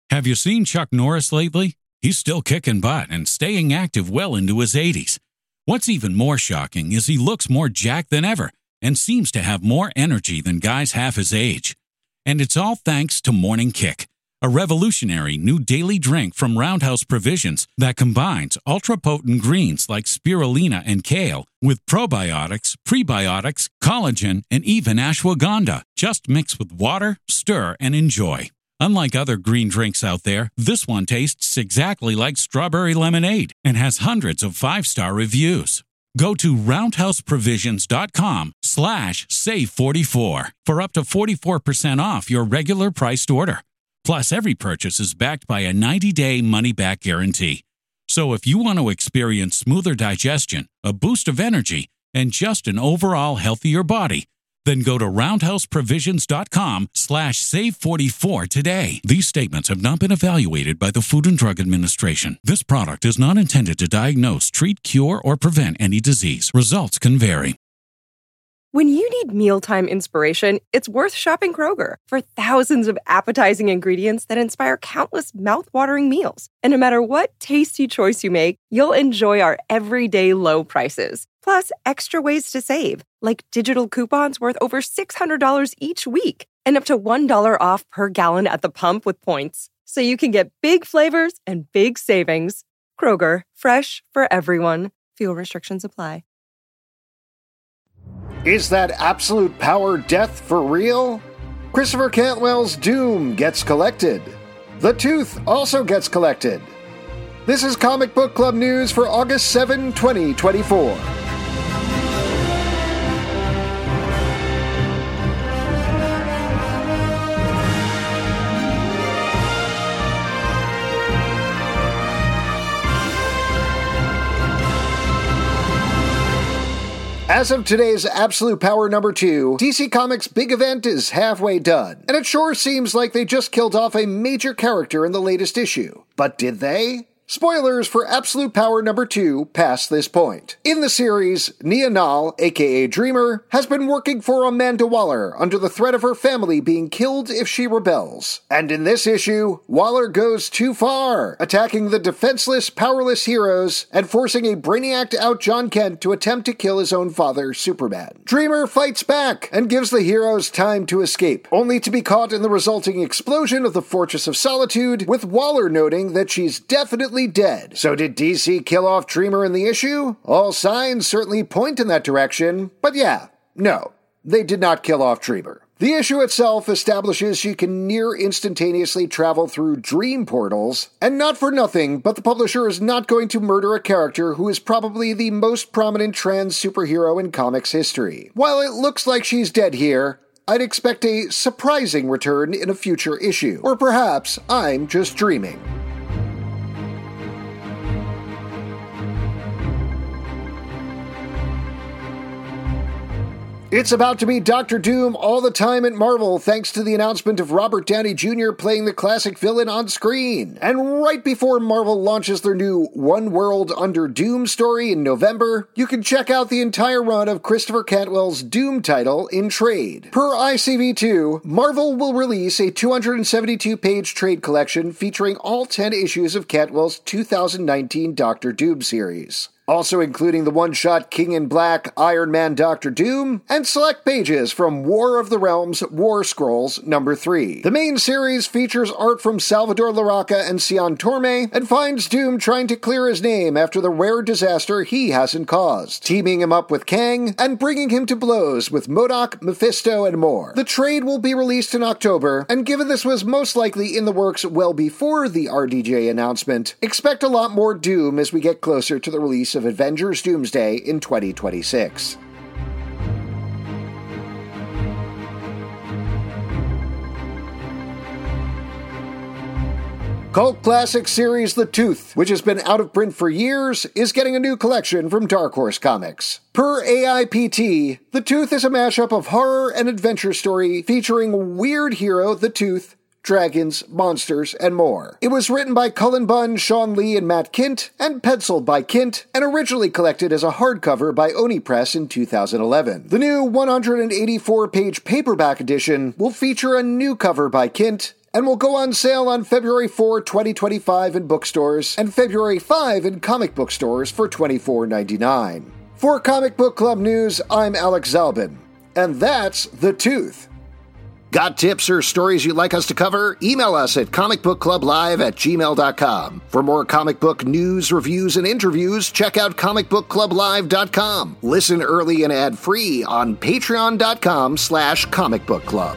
Have you seen Chuck Norris lately? He's still kicking butt and staying active well into his 80s. What's even more shocking is he looks more jacked than ever and seems to have more energy than guys half his age. And it's all thanks to Morning Kick, a revolutionary new daily drink from Roundhouse Provisions that combines ultra-potent greens like spirulina and kale with probiotics, prebiotics, collagen, and even ashwagandha. Just mix with water, stir, and enjoy. Unlike other green drinks out there, this one tastes exactly like strawberry lemonade and has hundreds of 5-star reviews. Go to roundhouseprovisions.com/save44 for up to 44% off your regular priced order. Plus, every purchase is backed by a 90-day money-back guarantee. So if you want to experience smoother digestion, a boost of energy, and just an overall healthier body, then go to roundhouseprovisions.com/save44 today. These statements have not been evaluated by the Food and Drug Administration. This product is not intended to diagnose, treat, cure, or prevent any disease. Results can vary. When you need mealtime inspiration, it's worth shopping Kroger for thousands of appetizing ingredients that inspire countless mouth-watering meals. And no matter what tasty choice you make, you'll enjoy our everyday low prices. Plus, extra ways to save, like digital coupons worth over $600 each week and up to $1 off per gallon at the pump with points. So you can get big flavors and big savings. Kroger, fresh for everyone. Fuel restrictions apply. Is that absolute power death for real? Christopher Cantwell's Doom gets collected. The Tooth also gets collected. This is Comic Book Club news for August 7, 2024. As of today's Absolute Power number 2, DC Comics' big event is halfway done, and it sure seems like they just killed off a major character in the latest issue. But did they? Spoilers for Absolute Power number 2 past this point. In the series, Nia Nal, aka Dreamer, has been working for Amanda Waller under the threat of her family being killed if she rebels. And in this issue, Waller goes too far, attacking the defenseless, powerless heroes and forcing a Brainiac to out John Kent to attempt to kill his own father, Superman. Dreamer fights back and gives the heroes time to escape, only to be caught in the resulting explosion of the Fortress of Solitude, with Waller noting that she's definitely dead. So did DC kill off Dreamer in the issue? All signs certainly point in that direction, but yeah, no, they did not kill off Dreamer. The issue itself establishes she can near instantaneously travel through dream portals, and not for nothing, but the publisher is not going to murder a character who is probably the most prominent trans superhero in comics history. While it looks like she's dead here, I'd expect a surprising return in a future issue. Or perhaps I'm just dreaming. It's about to be Dr. Doom all the time at Marvel thanks to the announcement of Robert Downey Jr. playing the classic villain on screen. And right before Marvel launches their new One World Under Doom story in November, you can check out the entire run of Christopher Cantwell's Doom title in trade. Per ICV2, Marvel will release a 272-page trade collection featuring all 10 issues of Cantwell's 2019 Dr. Doom series, also including the one-shot King in Black Iron Man Dr. Doom, and select pages from War of the Realms War Scrolls number 3. The main series features art from Salvador Larroca and Sion Torme, and finds Doom trying to clear his name after the rare disaster he hasn't caused, teaming him up with Kang, and bringing him to blows with MODOK, Mephisto, and more. The trade will be released in October, and given this was most likely in the works well before the RDJ announcement, expect a lot more Doom as we get closer to the release of Avengers Doomsday in 2026. Cult classic series The Tooth, which has been out of print for years, is getting a new collection from Dark Horse Comics. Per AIPT, The Tooth is a mashup of horror and adventure story featuring weird hero The Tooth, dragons, monsters, and more. It was written by Cullen Bunn, Sean Lee, and Matt Kindt, and penciled by Kindt, and originally collected as a hardcover by Oni Press in 2011. The new 184-page paperback edition will feature a new cover by Kindt and will go on sale on February 4, 2025 in bookstores and February 5 in comic book stores for $24.99. For Comic Book Club News, I'm Alex Zalbin, and that's The Tooth. Got tips or stories you'd like us to cover? Email us at comicbookclublive@gmail.com. For more comic book news, reviews, and interviews, check out comicbookclublive.com. Listen early and ad-free on patreon.com/comicbookclub.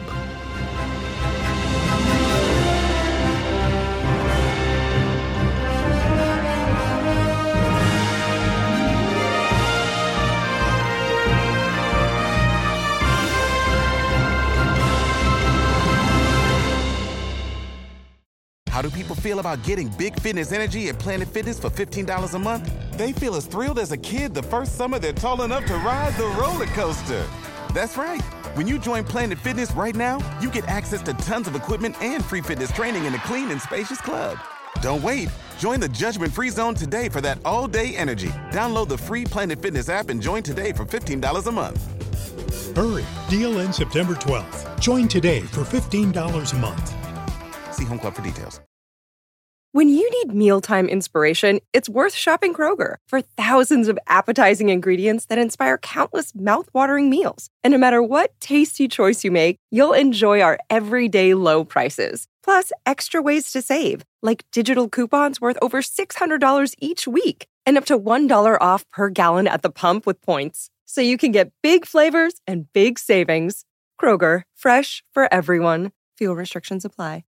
How do people feel about getting big fitness energy at Planet Fitness for $15 a month? They feel as thrilled as a kid the first summer they're tall enough to ride the roller coaster. That's right. When you join Planet Fitness right now, you get access to tons of equipment and free fitness training in a clean and spacious club. Don't wait. Join the judgment-free zone today for that all-day energy. Download the free Planet Fitness app and join today for $15 a month. Hurry. Deal ends September 12th. Join today for $15 a month. See Home Club for details. When you need mealtime inspiration, it's worth shopping Kroger for thousands of appetizing ingredients that inspire countless mouth-watering meals. And no matter what tasty choice you make, you'll enjoy our everyday low prices. Plus, extra ways to save, like digital coupons worth over $600 each week and up to $1 off per gallon at the pump with points. So you can get big flavors and big savings. Kroger, fresh for everyone. Fuel restrictions apply.